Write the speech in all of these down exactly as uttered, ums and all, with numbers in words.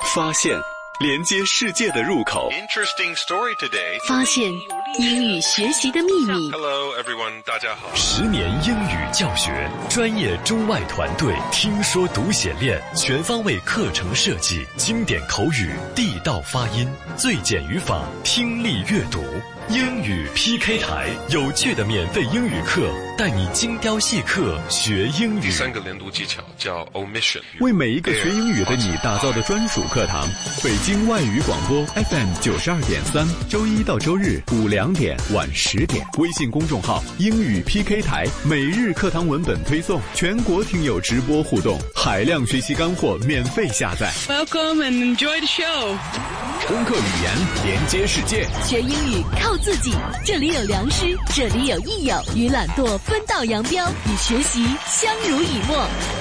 发现连接世界的入口， Interesting story today. 发现英语学习的秘密。 Hello everyone, 大家好。 十年英语教学，专业中外团队，听说读写练，全方位课程设计，经典口语，地道发音，最简语法，听力阅读。英语 P K 台，有趣的免费英语课，带你精雕细刻学英语。 第三个连读技巧叫 omission， 为每一个学英语的你打造的专属课堂。北京外语广播 F M 九十二点三，周一到周日午两点晚十点。微信公众号英语 P K 台，每日课堂文本推送，全国听友直播互动，海量学习干货免费下载。 Welcome and enjoy the show。 攻克语言，连接世界， 学英语靠自己，这里有良师，这里有益友，与懒惰分道扬镳，与学习相濡以沫。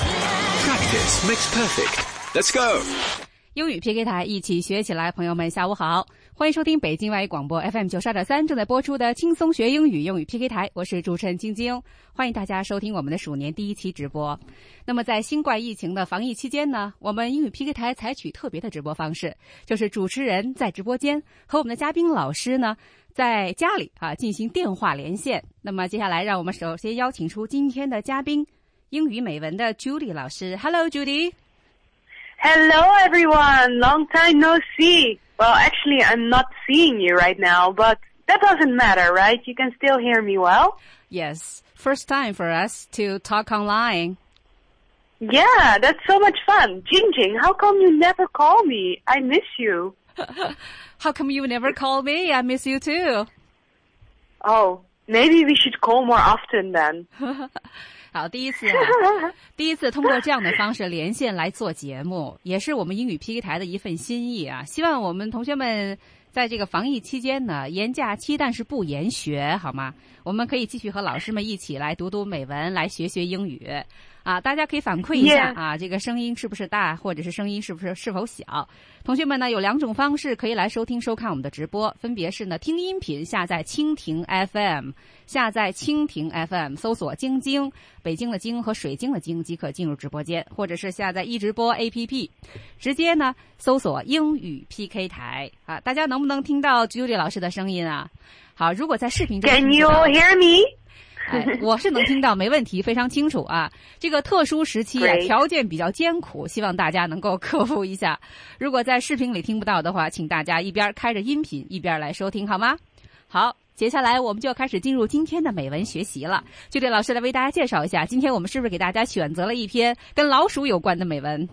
Practice makes perfect. Let's go. 英语 P K 台，一起学起来。朋友们下午好，欢迎收听北京外语广播 F M 九十二点三正在播出的轻松学英语英语 P K 台，我是主持人晶晶，欢迎大家收听我们的鼠年第一期直播。那么在新冠疫情的防疫期间呢，我们英语 P K 台采取特别的直播方式，就是主持人在直播间和我们的嘉宾老师呢在家里啊进行电话连线。那么接下来让我们首先邀请出今天的嘉宾，英语美文的 Judy 老师。 Hello Judy。Hello everyone, long time no see. Well, actually I'm not seeing you right now, but that doesn't matter, right? You can still hear me well? Yes, first time for us to talk online. Yeah, that's so much fun. Jingjing, how come you never call me? I miss you. How come you never call me? I miss you too. Oh, maybe we should call more often then. 好，第一次啊，第一次通过这样的方式连线来做节目，也是我们英语 P K 台的一份心意啊。希望我们同学们在这个防疫期间呢，严假期但是不严学，好吗？我们可以继续和老师们一起来读读美文，来学学英语啊。大家可以反馈一下啊， yeah. 这个声音是不是大，或者是声音是不是是否小？同学们呢有两种方式可以来收听收看我们的直播，分别是呢听音频下载蜻蜓 F M， 下载蜻蜓 F M 搜索京京，北京的京和水晶的京即可进入直播间，或者是下载一直播 A P P， 直接呢搜索英语 P K 台啊。大家能不能听到 Judy 老师的声音啊？好，如果在视频中 Can you hear me？ 哎，我是能听到，没问题，非常清楚啊。这个特殊时期啊，条件比较艰苦，希望大家能够克服一下。如果在视频里听不到的话，请大家一边开着音频一边来收听，好吗？好，接下来我们就要开始进入今天的美文学习了。就对老师来为大家介绍一下，今天我们是不是给大家选择了一篇跟老鼠有关的美文？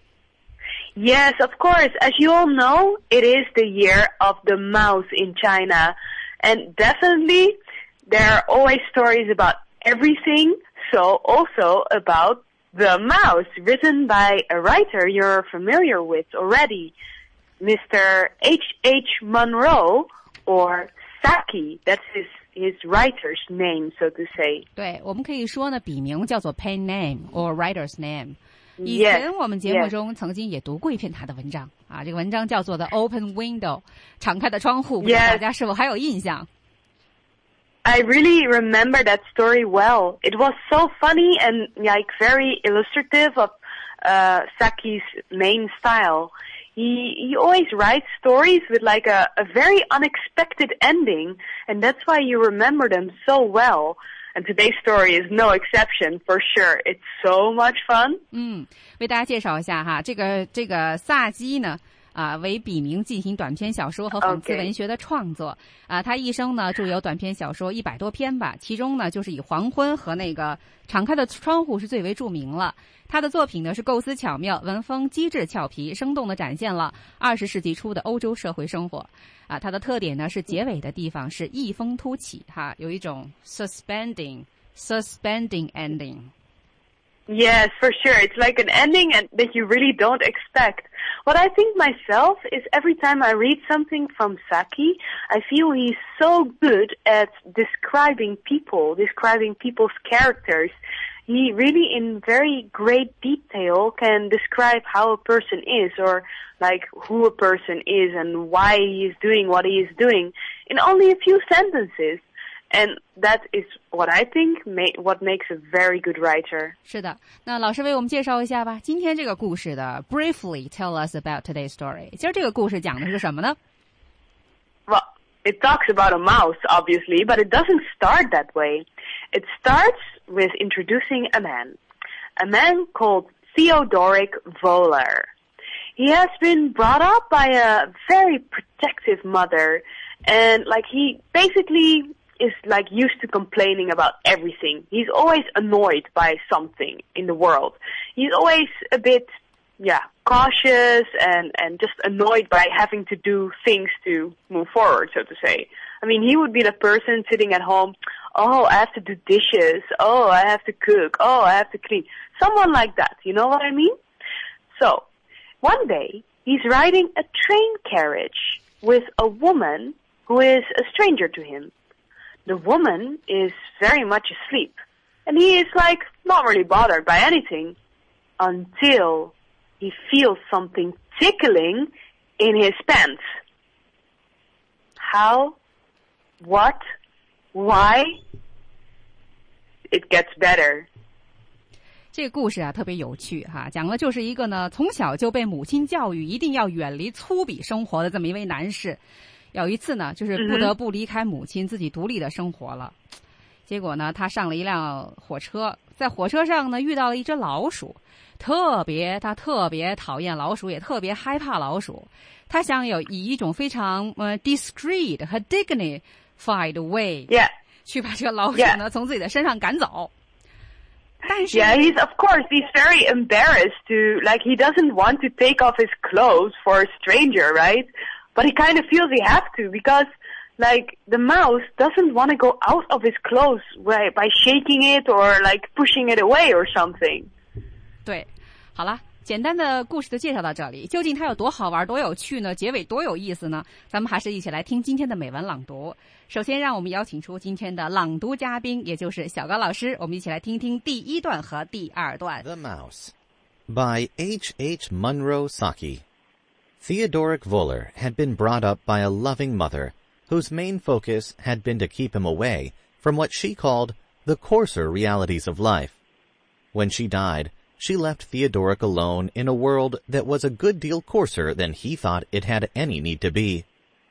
Yes, of course. As you all know, it is the year of the mouse in China. And definitely, there are always stories about everything, so also about the mouse, written by a writer you're familiar with already, Mister H H Munro, or Saki. That's his, his writer's name, so to say. 对，我们可以说呢，笔名叫做 pen name or writer's name. 以前我们节目中曾经也读过一篇他的文章啊，这个文章叫做 The Open Window， 敞开的窗户，不知道大家是否还有印象？ I really remember that story well. It was so funny and like very illustrative of uh, Saki's main style. He he always writes stories with like a, a very unexpected ending, and that's why you remember them so well.And today's story is no exception, for sure. It's so much fun. 嗯，为大家介绍一下哈，这个这个萨基呢，啊，为笔名进行短篇小说和讽刺文学的创作。Okay. 啊，他一生呢著有短篇小说一百多篇吧，其中呢就是以《黄昏》和那个《敞开的窗户》是最为著名了。他的作品呢是构思巧妙，文风机智俏皮，生动地展现了二十世纪初的欧洲社会生活。啊，它的特点呢是结尾的地方是异风突起，哈，有一种 suspending suspending ending. Yes, for sure. It's like an ending and that you really don't expect. What I think myself is every time I read something from Saki, I feel he's so good at describing people, describing people's characters.He really, in very great detail, can describe how a person is, or like who a person is and why he is doing what he is doing in only a few sentences. And that is what I think ma- what makes a very good writer. 是的，那老师为我们介绍一下吧。今天这个故事的 briefly tell us about today's story. 今儿这个故事讲的是什么呢？ Well, it talks about a mouse, obviously, but it doesn't start that way. It starts with introducing a man, a man called Theodoric Voller. He has been brought up by a very protective mother, and like he basically is like used to complaining about everything. He's always annoyed by something in the world. He's always a bit, yeah, cautious and, and just annoyed by having to do things to move forward, so to say. I mean, he would be the person sitting at home, oh, I have to do dishes, oh, I have to cook, oh, I have to clean. Someone like that, you know what I mean? So, one day, he's riding a train carriage with a woman who is a stranger to him. The woman is very much asleep, and he is like not really bothered by anything until he feels something tickling in his pants. How? What? Why? It gets better. 这个故事啊特别有趣哈，讲的就是一个呢从小就被母亲教育一定要远离粗鄙生活的这么一位男士。有一次呢，就是不得不离开母亲，自己独立的生活了。结果呢，他上了一辆火车，在火车上呢遇到了一只老鼠，特别他特别讨厌老鼠，也特别害怕老鼠。他想有以一种非常呃 discreet 和 dignified way， yeah. 去把这个老鼠呢、yeah. 从自己的身上赶走。但是 Yeah, he's of course he's very embarrassed to like he doesn't want to take off his clothes for a stranger, right?But he kind of feels he has to because, like, the mouse doesn't want to go out of his clothes by, by shaking it or, like, pushing it away or something. 对，好了，简单的故事就介绍到这里。究竟它有多好玩、多有趣呢？结尾多有意思呢？咱们还是一起来听今天的美文朗读。首先，让我们邀请出今天的朗读嘉宾，也就是小高老师。我们一起来听听第一段和第二段。 The Mouse by H H Munro Saki.Theodoric Voller had been brought up by a loving mother, whose main focus had been to keep him away from what she called the coarser realities of life. When she died, she left Theodoric alone in a world that was a good deal coarser than he thought it had any need to be.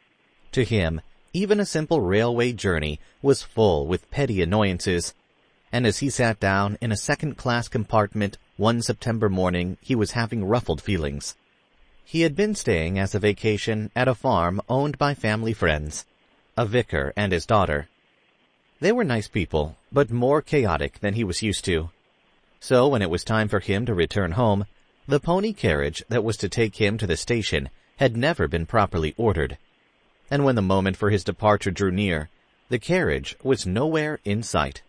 To him, even a simple railway journey was full with petty annoyances, and as he sat down in a second-class compartment one September morning, he was having ruffled feelings.He had been staying as a vacation at a farm owned by family friends, a vicar and his daughter. They were nice people, but more chaotic than he was used to. So when it was time for him to return home, the pony carriage that was to take him to the station had never been properly ordered. And when the moment for his departure drew near, the carriage was nowhere in sight.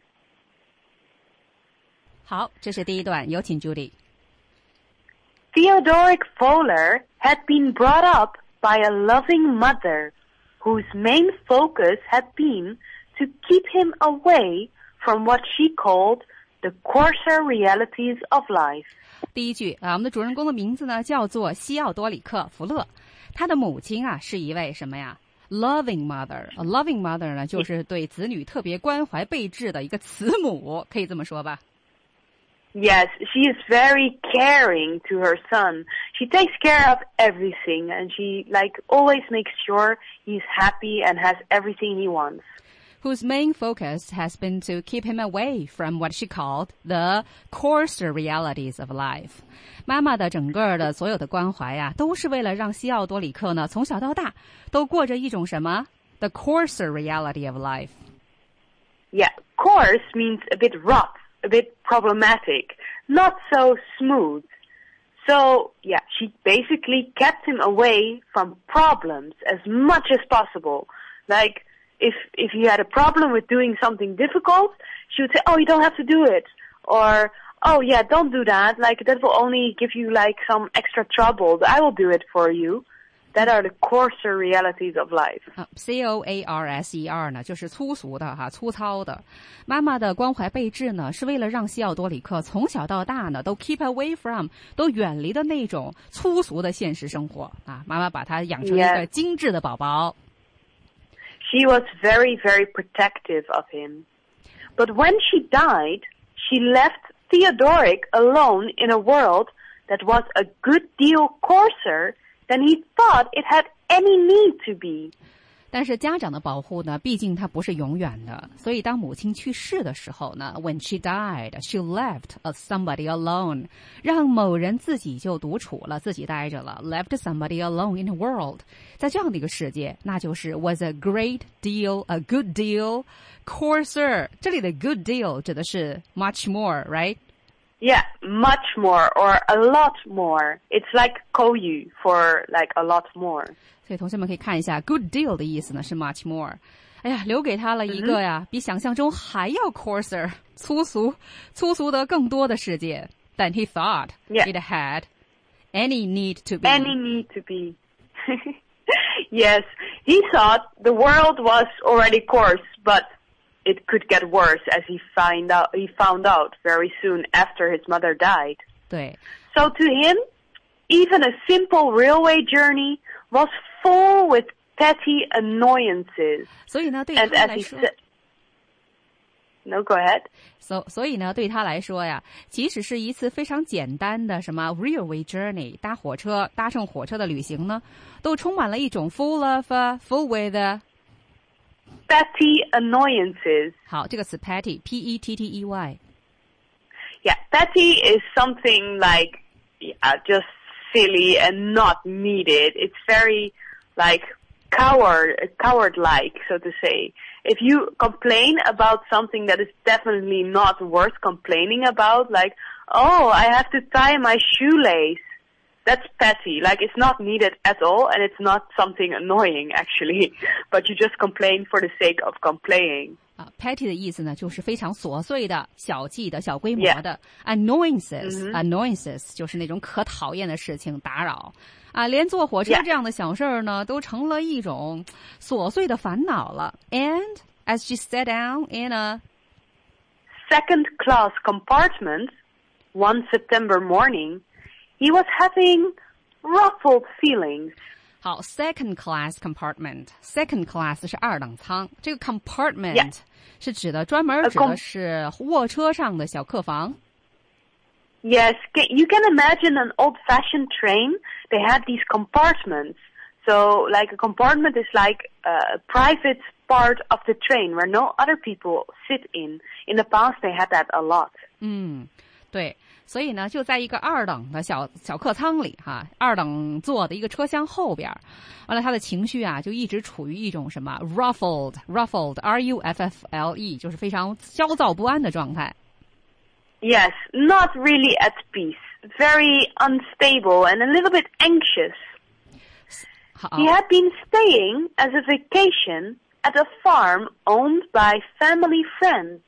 好，这是第一段，有请 Judy。Theodoric Voller had been brought up by a loving mother, whose main focus had been to keep him away from what she called the coarser realities of life. 第一句啊，我们的主人公的名字呢叫做西奥多里克·福勒，他的母亲啊是一位什么呀 ？Loving mother，a loving mother 呢就是对子女特别关怀备至的一个慈母，可以这么说吧。 Yes, she is very caring to her son. She takes care of everything and she like always makes sure he's happy and has everything he wants. Whose main focus has been to keep him away from what she called the coarser realities of life. 妈妈的整个的所有的关怀啊，都是为了让西奥多里克呢从小到大都过着一种什么 the coarser reality of life. Yeah, coarse means a bit rough.A bit problematic, not so smooth. So, yeah, she basically kept him away from problems as much as possible. Like, if if he had a problem with doing something difficult, she would say, oh, you don't have to do it. Or, oh, yeah, don't do that. Like, that will only give you, like, some extra trouble. I will do it for you.That are the coarser realities of life. C O A R S E R 呢，就是粗俗的哈，粗糙的。妈妈的关怀备至呢，是为了让西奥多里克从小到大呢，都 keep away from， 都远离的那种粗俗的现实生活啊。妈妈把他养成一个精致的宝宝。 She was very, very protective of him. But when she died, she left Theodoric alone in a world that was a good deal coarser than he thought it had any need to be. 但是家长的保护呢，毕竟它不是永远的，所以当母亲去世的时候呢 ，When she died, she left somebody alone， 让某人自己就独处了，自己待着了 ，left somebody alone in a world， 在这样的一个世界，那就是 was a great deal, a good deal, coarser。这里的 good deal 指的是 much more, right? Yeah, much more or a lot more. It's like 口语 for like a lot more. 所以同学们可以看一下 good deal 的意思呢是 much more。哎呀，留给他了一个呀、mm-hmm. 比想象中还要 coarser 粗俗粗俗的更多的世界 than he thought yeah. it had any need to be. Any need to be. Yes, he thought the world was already coarse, but it could get worse as he find out he found out very soon after his mother died. 对。 So to him, even a simple railway journey was full with petty annoyances. 所以呢，对他来说 said, No, go ahead. So, 所以呢，对他来说呀，即使是一次非常简单的什么 railway journey， 搭火车、搭乘火车的旅行呢，都充满了一种 full of, uh, full with, uh, petty annoyances. 好，这个词 petty, P E T T E Y. Yeah, petty is something like yeah, just silly and not needed. It's very like coward, coward-like, so to say. If you complain about something that is definitely not worth complaining about, like, oh, I have to tie my shoelace, that's petty. Like, it's not needed at all, and it's not something annoying, actually. But you just complain for the sake of complaining. 啊 petty 的意思呢，就是非常琐碎的、小气的、小规模的。Yeah. Annoyances, annoyances 就是那种可讨厌的事情，打扰。啊，连坐火车这样的小事儿呢， yeah. 都成了一种琐碎的烦恼了。And as she sat down in a second-class compartment one September morning, he was having ruffled feelings. 好 ，second class compartment. Second class 是二等舱，这个 compartment、yeah. 是指的专门指的是卧车上的小客房。 Yes, you can imagine an old-fashioned train. They had these compartments. So, like a compartment is like a private part of the train where no other people sit in. In the past, they had that a lot. 嗯，对。所以呢，就在一个二等的小小客舱里哈，二等座的一个车厢后边，完了他的情绪啊，就一直处于一种什么 ruffled ruffled R U F F L E， 就是非常焦躁不安的状态。 Yes, not really at peace, very unstable and a little bit anxious. He had been staying as a vacation at a farm owned by family friends.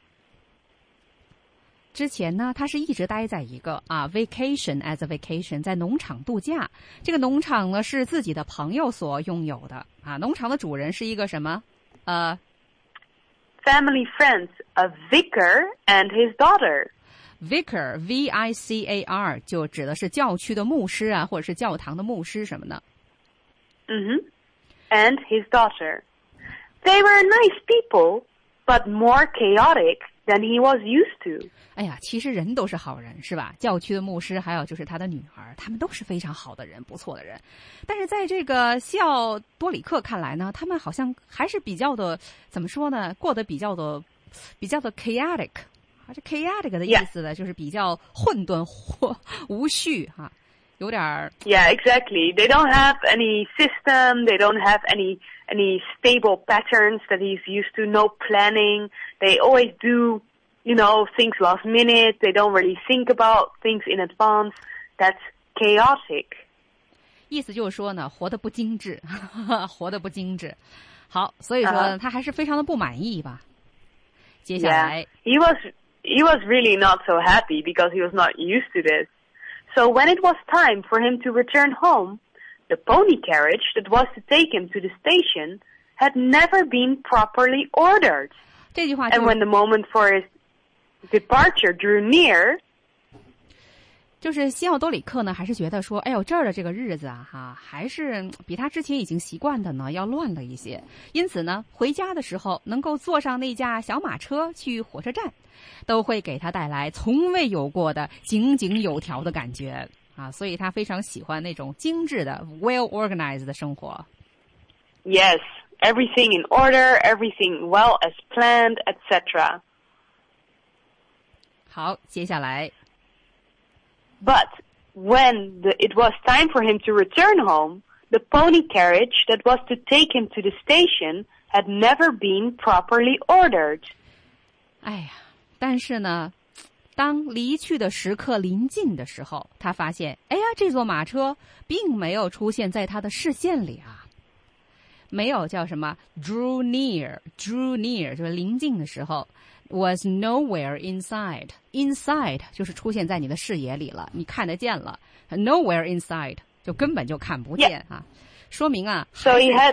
之前呢，他是一直待在一个啊 vacation as a vacation， 在农场度假。这个农场呢是自己的朋友所拥有的啊。农场的主人是一个什么？呃 ，family friends, a vicar and his daughter. Vicar, V I C A R 就指的是教区的牧师啊，或者是教堂的牧师什么的。 嗯哼 ，and his daughter. They were nice people, but more chaotic than he was used to. 哎呀，其实人都是好人，是吧？教区的牧师，还有就是他的女儿，他们都是非常好的人，不错的人。但是在这个西奥多里克看来呢，他们好像还是比较的，怎么说呢？过得比较的，比较的 chaotic。啊，这 chaotic 的意思呢， yeah. 就是比较混沌或无序哈，有点儿。 Yeah, exactly. They don't have any system. They don't have any any stable patterns that he's used to. No planning. They always do, you know, things last minute. They don't really think about things in advance. That's chaotic. 意思就是说呢，活得不精致，活得不精致。好，所以说、uh-huh. 他还是非常的不满意吧。接下来 ，Yeah, he was he was really not so happy because he was not used to this. So when it was time for him to return home, the pony carriage that was to take him to the station had never been properly ordered. 这句话 And when the moment for his departure drew near, 就是西奥多里克呢，还是觉得说，哎呦，这儿的这个日子啊，哈，还是比他之前已经习惯的呢要乱了一些。因此呢，回家的时候能够坐上那架小马车去火车站，都会给他带来从未有过的井井有条的感觉啊。所以他非常喜欢那种精致的 well organized 的生活。 Yes, everything in order, everything well as planned, et cetera. 好，接下来。 But when the, it was time for him to return home, the pony carriage that was to take him to the station had never been properly ordered. 哎呀，但是呢，当离去的时刻临近的时候，他发现，哎呀，这座马车并没有出现在他的视线里啊。没有叫什么 drew near, drew near 就是临近的时候。Was nowhere inside. Inside 就是出现在你的视野里了，你看得见了。Nowhere inside 就根本就看不见啊， yeah. 说明啊。 So he had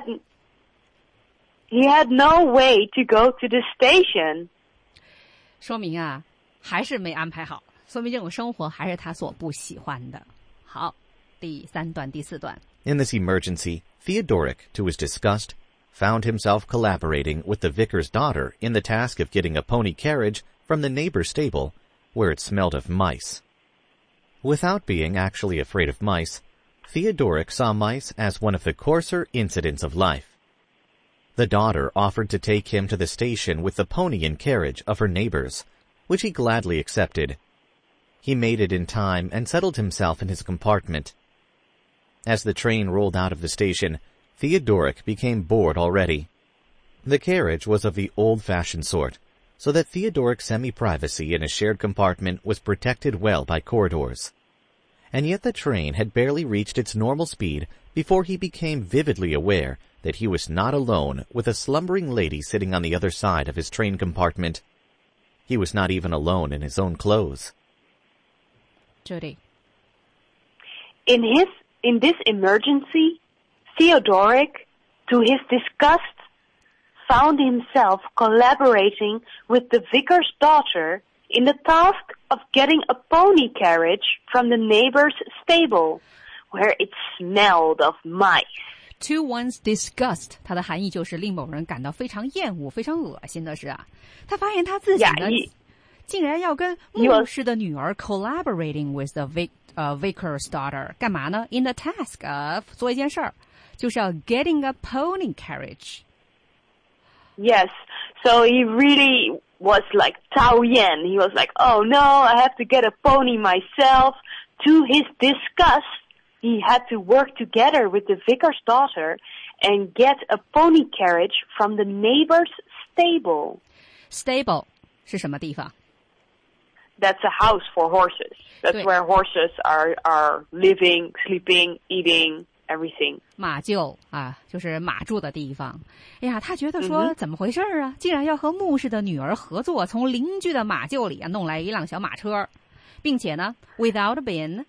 he had no way to go to the station. 说明啊，还是没安排好，说明这种生活还是他所不喜欢的。好，第三段、第四段。 In this emergency, Theodoric, to his disgust, found himself collaborating with the vicar's daughter in the task of getting a pony carriage from the neighbor's stable, where it smelled of mice. Without being actually afraid of mice, Theodoric saw mice as one of the coarser incidents of life. The daughter offered to take him to the station with the pony and carriage of her neighbors, which he gladly accepted. He made it in time and settled himself in his compartment. As the train rolled out of the station, Theodoric became bored already. The carriage was of the old-fashioned sort, so that Theodoric's semi-privacy in a shared compartment was protected well by corridors. And yet the train had barely reached its normal speed before he became vividly aware that he was not alone with a slumbering lady sitting on the other side of his train compartment. He was not even alone in his own clothes. Judy. In his, in this emergency, Theodoric, to his disgust, found himself collaborating with the vicar's daughter in the task of getting a pony carriage from the neighbor's stable, where it smelled of mice. To one's disgust, 它的含义就是令某人感到非常厌恶、非常恶心的是啊，他发现他自己呢， yeah, he, 竟然要跟牧师的女儿 collaborating with the vic, uh, vicar's daughter， 干嘛呢 ？In the task of 做一件事儿。就是要 getting a pony carriage. Yes, so he really was like Tao Yan. He was like, oh no, I have to get a pony myself. To his disgust, he had to work together with the vicar's daughter and get a pony carriage from the neighbor's stable. Stable 是什么地方？ That's a house for horses. That's where horses are, are living, sleeping, eating.Everything. 马厩啊，就是马住的地方。哎呀，他觉得说、嗯、怎么回事啊？竟然要和牧师的女儿合作，从邻居的马厩里啊弄来一辆小马车，并且呢 ，without being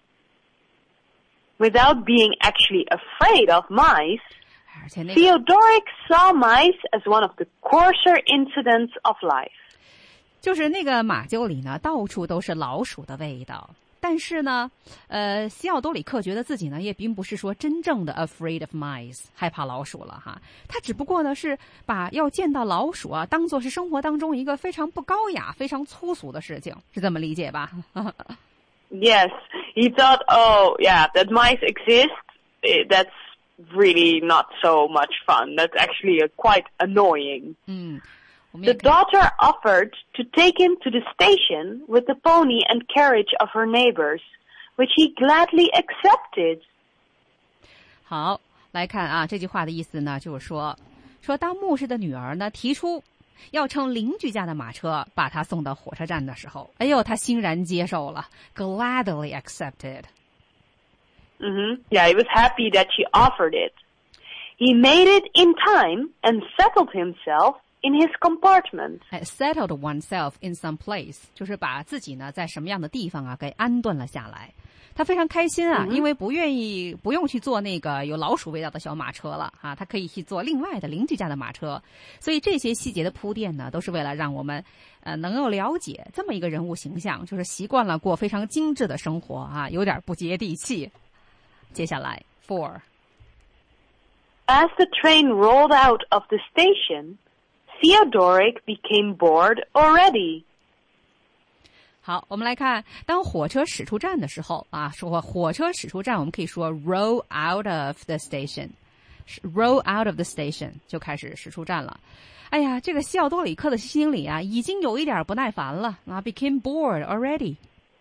without being actually afraid of mice, 而且那个 Theodoric saw mice as one of the coarser incidents of life. 就是那个马厩里呢，到处都是老鼠的味道。但是呢，呃，西奥多里克觉得自己呢也并不是说真正的 afraid of mice， 害怕老鼠了哈。他只不过呢是把要见到老鼠啊当作是生活当中一个非常不高雅、非常粗俗的事情，是这么理解吧？ Yes, he thought, oh yeah, that mice exist. That's really not so much fun. That's actually a quite annoying. 嗯。 The daughter offered to take him to the station with the pony and carriage of her neighbors, which he gladly accepted. 好，来看啊，这句话的意思呢，就是说，说当牧师的女儿呢提出要乘邻居家的马车把他送到火车站的时候，哎呦，他欣然接受了 ，gladly accepted. Mm-hmm. Yeah, he was happy that she offered it. He made it in time and settled himself.In his compartment, settled oneself in some place, 就是把自己呢在什么样的地方啊给安顿了下来。 他非常开心啊， 嗯、 因为不愿意不用去坐那个有老鼠味道的小马车了啊，他可以去坐另外的邻居家的马车。所以这些细节的铺垫呢，都是为了让我们呃能够了解这么一个人物形象，就是习惯了过非常精致的生活啊，有点不接地气。接下来 four. As the train rolled out of the station, Theodoric became bored already. 好，我们来看，当火车驶出站的时候啊，说火车驶出站，我们可以说 roll out of the station，roll out of the station 就开始驶出站了。哎呀，这个西奥多里克的心里啊，已经有一点不耐烦了啊 ，became bored already.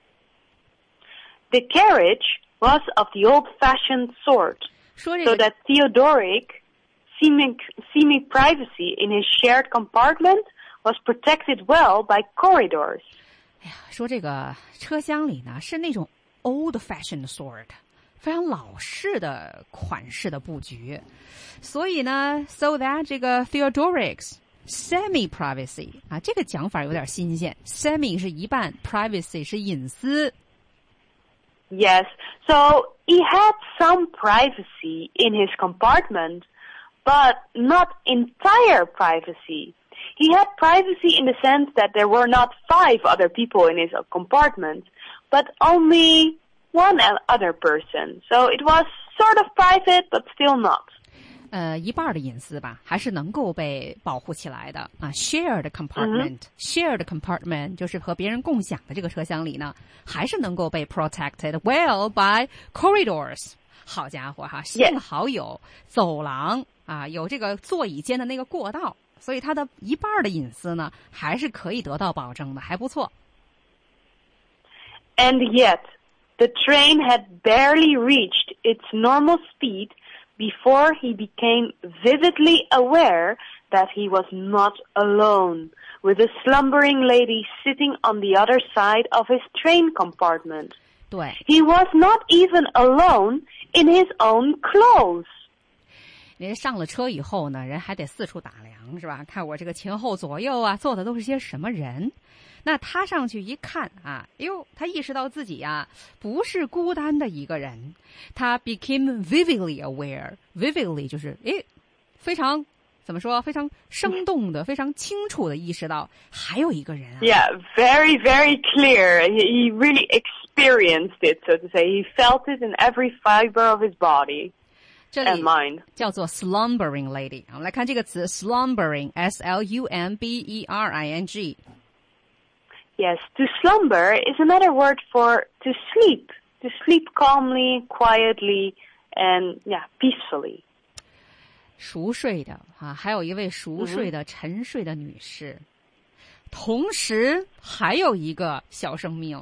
The carriage was of the old-fashioned sort, 说这 so 个 that Theodoric, seeming, seeming privacy in his shared compartment, was protected well by corridors. 哎呀，说这个车厢里呢是那种 old-fashioned sort， 非常老式的款式的布局，所以呢 ，so that 这个 Theodoric's semi-privacy 啊，这个讲法有点新鲜 ，semi 是一半 ，privacy 是隐私。 Yes, so he had some privacy in his compartment, but not entire privacy.He had privacy in the sense that there were not five other people in his compartment, but only one other person. So it was sort of private, but still not. 呃，一半的隐私吧，还是能够被保护起来的啊。Shared compartment，shared、mm-hmm. compartment 就是和别人共享的这个车厢里呢，还是能够被 protected well by corridors。好家伙哈，幸好有走廊啊，有这个座椅间的那个过道。所以他的一半的隐私呢，还是可以得到保证的，还不错。 And yet, the train had barely reached its normal speed before he became vividly aware that he was not alone, with a slumbering lady sitting on the other side of his train compartment. 对。 He was not even alone in his own clothes. 人上了车以后呢，人还得四处打量，是吧？看我这个前后左右啊，坐的都是些什么人？那他上去一看啊，哎呦，他意识到自己啊不是孤单的一个人，他 became vividly aware，vividly 就是诶，非常怎么说？非常生动的、非常清楚的意识到还有一个人啊。 Yeah, very, very clear. He, he really experienced it, so to say. He felt it in every fiber of his body. 这里叫做 slumbering lady。我们来看这个词 slumbering, S L U M B E R I N G. Yes, to slumber is another word for to sleep. To sleep calmly, quietly, and yeah, peacefully. 熟睡的啊，还有一位熟睡的、mm-hmm. 沉睡的女士，同时还有一个小生命。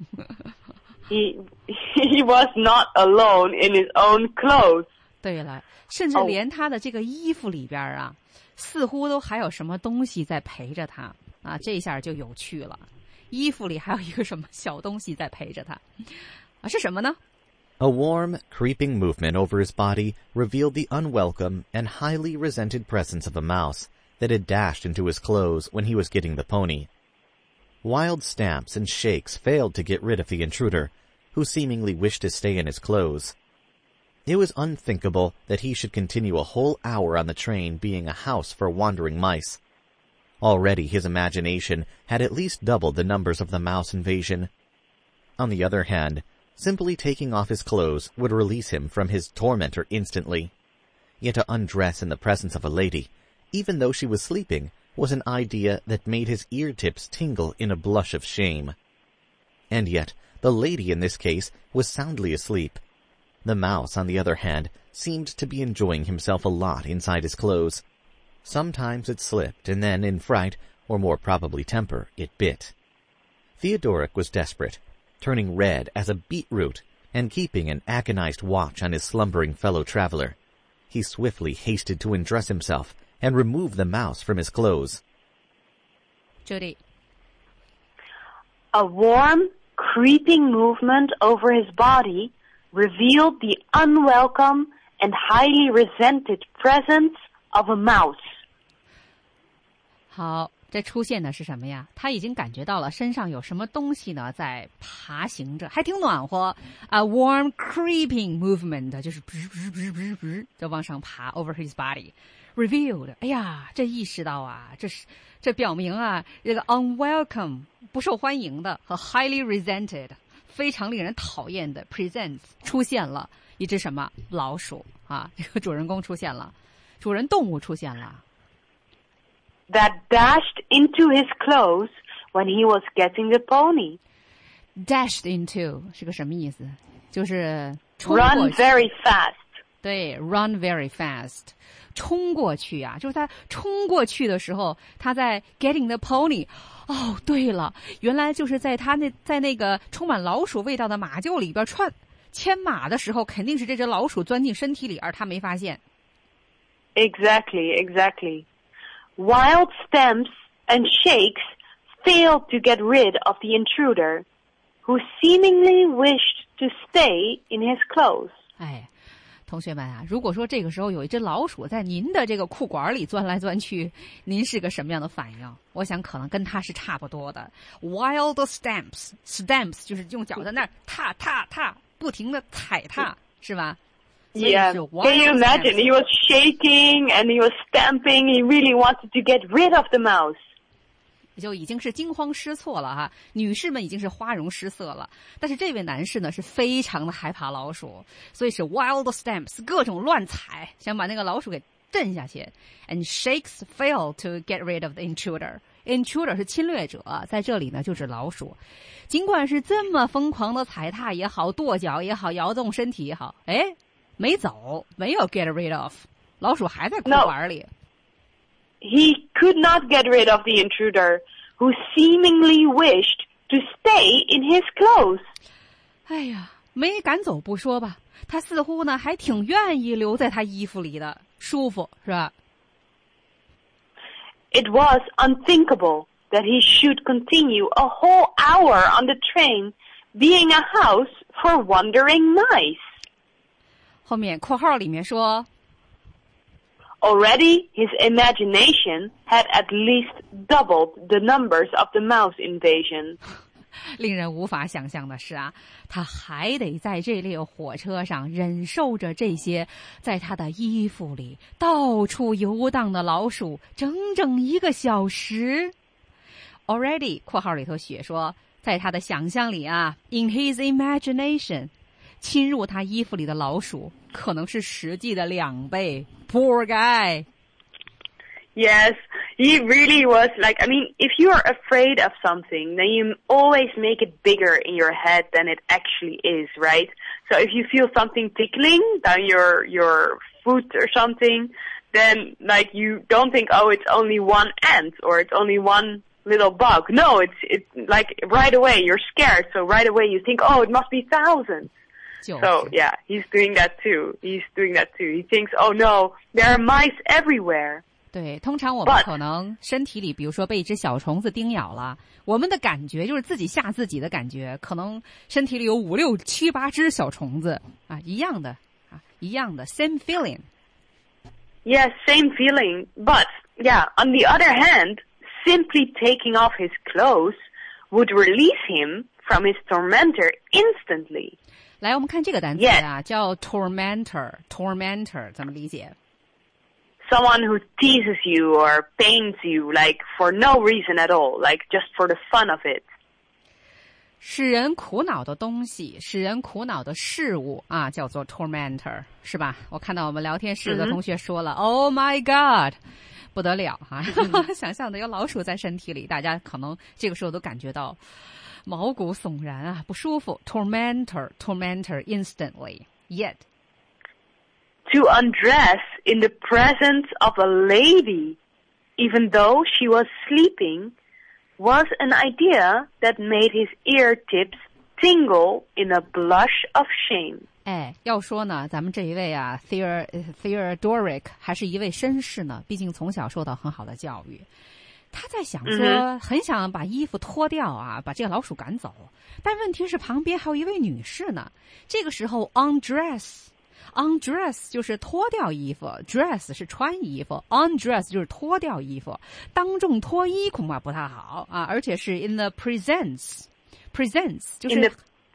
he he was not alone in his own clothes. 对了，甚至连他的这个衣服里边啊， oh. 似乎都还有什么东西在陪着他啊，这下就有趣了。衣服里还有一个什么小东西在陪着他啊，是什么呢？ A warm, creeping movement over his body revealed the unwelcome and highly resented presence of a mouse that had dashed into his clothes when he was getting the pony. Wild stamps and shakes failed to get rid of the intruder, who seemingly wished to stay in his clothes.It was unthinkable that he should continue a whole hour on the train being a house for wandering mice. Already his imagination had at least doubled the numbers of the mouse invasion. On the other hand, simply taking off his clothes would release him from his tormentor instantly. Yet to undress in the presence of a lady, even though she was sleeping, was an idea that made his ear tips tingle in a blush of shame. And yet, the lady in this case was soundly asleep.The mouse, on the other hand, seemed to be enjoying himself a lot inside his clothes. Sometimes it slipped, and then, in fright, or more probably temper, it bit. Theodoric was desperate, turning red as a beetroot, and keeping an agonized watch on his slumbering fellow-traveler. He swiftly hasted to undress himself and remove the mouse from his clothes. Judy. A warm, creeping movement over his body...revealed the unwelcome and highly resented presence of a mouse. 好， 这出现的是什么呀？他已经感觉到了身上有什么东西呢在爬行着，还挺暖和啊 ，warm creeping movement， 就是不是不是不是不是不是就往上爬 over his body。Revealed， 哎呀，这意识到啊，这是这表明啊，这个 unwelcome 不受欢迎的和 highly resented 非常令人讨厌的 presents 出现了一只什么老鼠啊？这个主人公出现了，主人动物出现了。 That dashed into his clothes when he was getting the pony. Dashed into 是个什么意思？就是冲过去 Run very fast. 对 ，run very fast， 冲过去啊！就是他冲过去的时候，他在 getting the pony。哦，对了，原来就是在他那在那个充满老鼠味道的马厩里边串牵马的时候，肯定是这只老鼠钻进身体里，而他没发现。 Exactly, exactly. Wild stamps and shakes failed to get rid of the intruder, who seemingly wished to stay in his clothes. 哎。同学们啊，如果说这个时候有一只老鼠在您的这个裤管里钻来钻去，您是个什么样的反应？我想可能跟它是差不多的。Wild stamps, stamps 就是用脚在那儿踏踏踏，不停的踩踏，是吧 ？Yeah. Can you imagine? He was shaking and he was stamping. He really wanted to get rid of the mouse. 就已经是惊慌失措了哈，女士们已经是花容失色了，但是这位男士呢是非常的害怕老鼠，所以是 wild stamps 各种乱踩，想把那个老鼠给震下去。And shakes fail to get rid of the intruder. Intruder 是侵略者，在这里呢就指老鼠。尽管是这么疯狂的踩踏也好，跺脚也好，摇动身体也好，哎，没走，没有 get rid of， 老鼠还在裤管里。 No. He could not get rid of the intruder, who seemingly wished to stay in his clothes. 哎呀，没赶走不说吧，他似乎呢还挺愿意留在他衣服里的，舒服是吧？ It was unthinkable that he should continue a whole hour on the train, being a house for wandering mice. 后面括号里面说。 Already, his imagination had at least doubled the numbers of the mouse invasion. 令人无法想象的是啊，他还得在这列火车上忍受着这些在他的衣服里到处游荡的老鼠整整一个小时。Already 括号里头写说，在他的想象里啊 ，in his imagination， 侵入他衣服里的老鼠可能是实际的两倍。Poor guy. Yes, he really was like, I mean, if you are afraid of something, then you always make it bigger in your head than it actually is, right? So if you feel something tickling down your, your foot or something, then like you don't think, oh, it's only one ant or it's only one little bug. No, it's, it's like right away you're scared. So right away you think, oh, it must be thousands. So, yeah, he's doing that too. He's doing that too. He thinks, oh no, there are mice everywhere. 对，通常我们可能身体里，比如说被一只小虫子叮咬了，我们的感觉就是自己吓自己的感觉，可能身体里有五六七八只小虫子啊，一样的啊，一样的 same feeling. Yes, same feeling. But, yeah, on the other hand, simply taking off his clothes would release him from his tormentor instantly. 来，我们看这个单词啊， yes. 叫 tormentor。tormentor 怎么理解？ Someone who teases you or pains you, like for no reason at all, like just for the fun of it. 使人苦恼的东西，使人苦恼的事物啊，叫做 tormentor， 是吧？我看到我们聊天室的同学说了、mm hmm. ，Oh my God， 不得了哈、啊！想象的有老鼠在身体里，大家可能这个时候都感觉到毛骨悚然啊，不舒服。tormentor, tormentor instantly. Yet, to undress in the presence of a lady, even though she was sleeping, was an idea that made his ear tips tingle in a blush of shame. 哎，要说呢，咱们这一位啊 Theodor Theodoric 还是一位绅士呢，毕竟从小受到很好的教育。他在想说，嗯、很想把衣服脱掉啊，把这个老鼠赶走。但问题是旁边还有一位女士呢。这个时候 undress undress 就是脱掉衣服 ，dress 是穿衣服 ，undress 就是脱掉衣服。当众脱衣恐怕不太好啊，而且是 in the presence，presence 就是。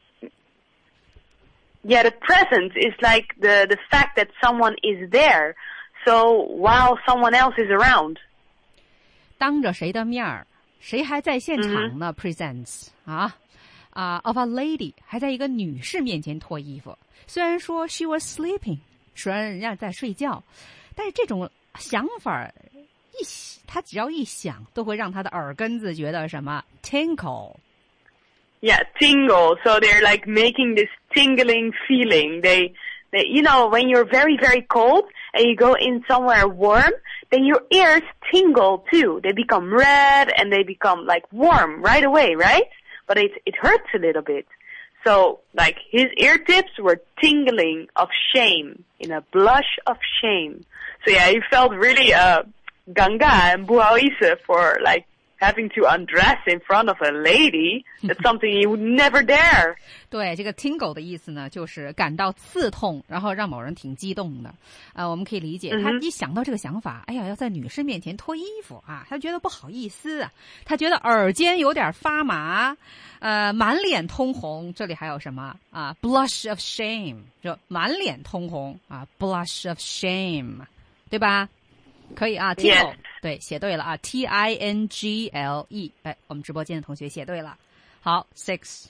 Yeah, the presence is like the, the fact that someone is there, so while someone else is around. 当着谁的面儿，谁还在现场呢、mm-hmm. presence 啊啊、uh, of a lady 还在一个女士面前脱衣服。虽然说 she was sleeping， 虽然人家在睡觉，但是这种想法一他只要一想，都会让他的耳根子觉得什么 tingle。Yeah, tingle. So they're like making this tingling feeling. They, they, you know, when you're very, very cold and you go in somewhere warm, then your ears tingle too. They become red and they become like warm right away, right? But it, it hurts a little bit. So like his ear tips were tingling of shame, in a blush of shame. So yeah, he felt really, uh, 尴尬 and 不好意思 for like, having to undress in front of a lady, that's something you would never dare. 对，这个 tingle 的意思呢，就是感到刺痛，然后让某人挺激动的。啊、呃，我们可以理解，他一想到这个想法，哎呀，要在女士面前脱衣服啊，他觉得不好意思啊，他觉得耳尖有点发麻，呃，满脸通红。这里还有什么啊 ？blush of shame， 就满脸通红啊 ，blush of shame， 对吧？可以啊 ，tingle， 对，写对了啊 ，T I N G L E， 哎，我们直播间的同学写对了。好 ，six。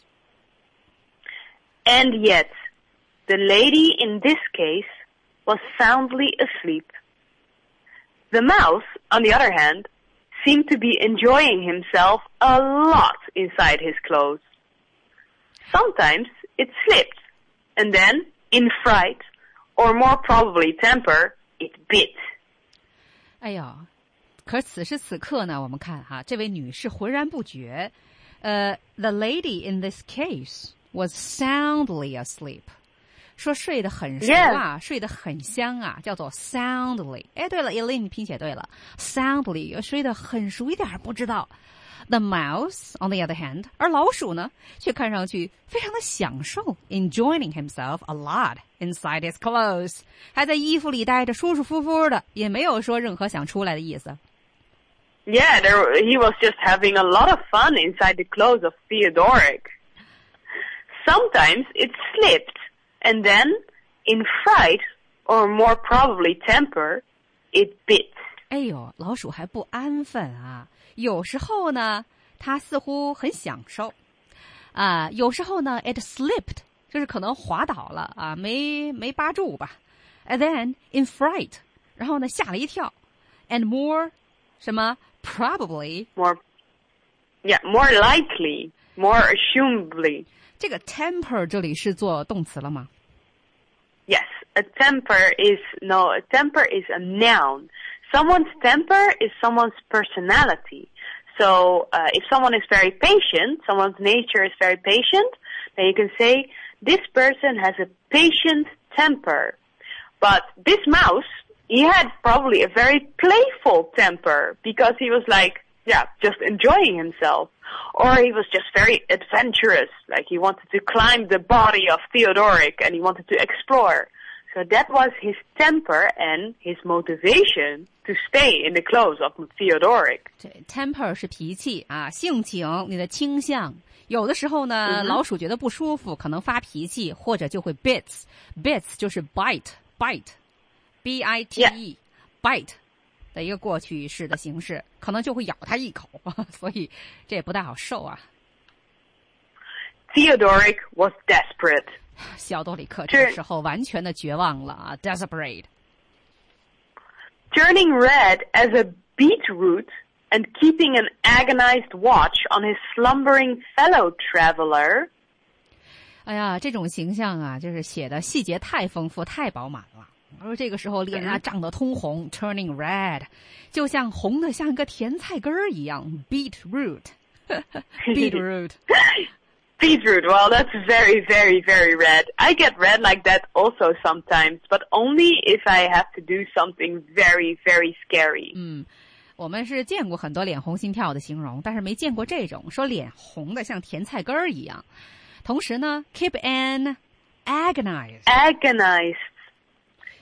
And yet, the lady in this case was soundly asleep. The mouse, on the other hand, seemed to be enjoying himself a lot inside his clothes. Sometimes it slipped, and then, in fright, or more probably temper, it bit. 哎呀，可此时此刻呢，我们看哈，这位女士浑然不觉。呃、uh, ，the lady in this case was soundly asleep， 说睡得很熟啊， yes. 睡得很香啊，叫做 soundly。哎，对了 ，Elaine 拼写对了 ，soundly 睡得很熟，一点不知道。The mouse, on the other hand， 而老鼠呢，却看上去非常的享受 ，enjoying himself a lot inside his clothes， 还在衣服里待着舒舒服服的，也没有说任何想出来的意思。 Yeah, there, he was just having a lot of fun inside the clothes of Theodoric. Sometimes it slipped, and then, in fright, or more probably temper, it bit. 哎呦，老鼠还不安分啊！有时候呢，它似乎很享受，啊、呃，有时候呢 ，it slipped， 就是可能滑倒了啊，没没扒住吧。And then in fright， 然后呢吓了一跳 ，and more， 什么 probably more，yeah more likely more assumably。 这个 temper 这里是做动词了吗 ？Yes, a temper is no, a temper is a noun.Someone's temper is someone's personality. So uh, if someone is very patient, someone's nature is very patient, then you can say, this person has a patient temper. But this mouse, he had probably a very playful temper because he was like, yeah, just enjoying himself. Or he was just very adventurous, like he wanted to climb the body of Theodoric and he wanted to explore.So that was his temper and his motivation to stay in the clothes of Theodoric. Temper 是脾气啊，性情，你的倾向。有的时候呢， mm-hmm. 老鼠觉得不舒服，可能发脾气，或者就会 bits。bits 就是 bite，bite，b i t e，bite 的一个过去式的形式，可能就会咬它一口，所以这也不太好受啊。 Theodoric was desperate. 小多里克这个时候完全的绝望了啊 ，desperate. Turning red as a beetroot and keeping an agonized watch on his slumbering fellow traveler. 哎呀，这种形象啊，就是写的细节太丰富、太饱满了。而这个时候脸啊涨得通红 ，turning red， 就像红的像个甜菜根儿一样 ，beetroot，beetroot。Beetroot, well, that's very, very, very red. I get red like that also sometimes, but only if I have to do something very, very scary. 嗯，我们是见过很多脸红心跳的形容，但是没见过这种说脸红的像甜菜根儿一样。同时呢 ，keep an agonized. Agonized.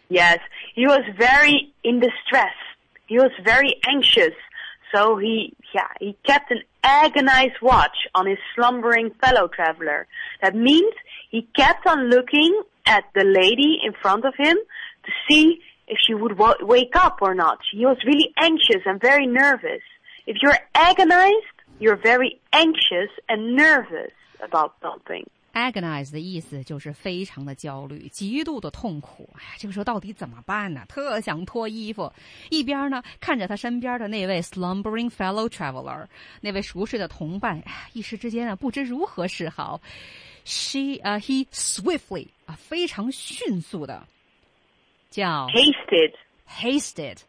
Yes, he was very in distress. He was very anxious. So he, yeah, he kept an agonized watch on his slumbering fellow traveler. That means he kept on looking at the lady in front of him to see if she would w- wake up or not. He was really anxious and very nervous. If you're agonized, you're very anxious and nervous about something. Agonize 的意思就是非常的焦虑，极度的痛苦。哎呀，这个时候到底怎么办呢？特想脱衣服，一边呢看着他身边的那位 slumbering fellow traveler， 那位熟睡的同伴，哎呀，一时之间呢不知如何是好。She, 呃、uh, he swiftly 啊，非常迅速的叫 hasted, hasted.